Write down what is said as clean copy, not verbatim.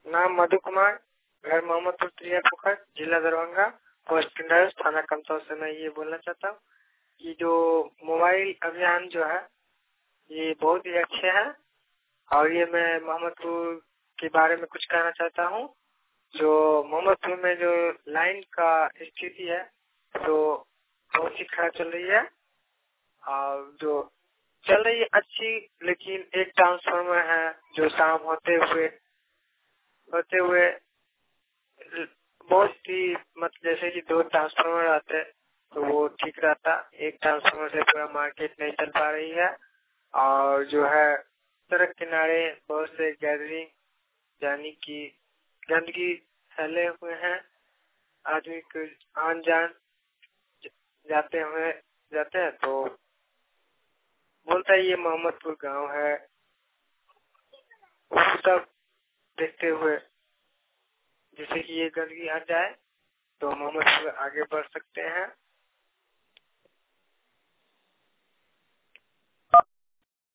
नाम मधु कुमार, घर मोहम्मदपुर त्रिया पोखर, जिला दरभंगा, पोस्ट पिंडर, थाना कमतौल से मैं ये बोलना चाहता हूँ कि जो मोबाइल अभियान जो है ये बहुत ही अच्छे हैं और ये मैं मोहम्मदपुर के बारे में कुछ कहना चाहता हूँ। जो मोहम्मदपुर में जो लाइन का स्थिति है तो बहुत ही खराब चल रही है और जो चल रही है अच्छी, लेकिन एक ट्रांसफार्मर है जो शाम होते हुए बहुत ही मतलब जैसे कि 2 ट्रांसफार्मर आते तो वो ठीक रहता। एक ट्रांसफार्मर से पूरा मार्केट नहीं चल पा रही है और जो है सड़क किनारे बहुत से गैदरिंग यानी कि गंदगी फैले हुए हैं। आदमी को आन जान जाते हैं तो बोलता है ये मोहम्मदपुर गांव है। वो सब देखते हुए जैसे कि ये गंदगी हट जाए तो मोहम्मदपुर आगे बढ़ सकते हैं।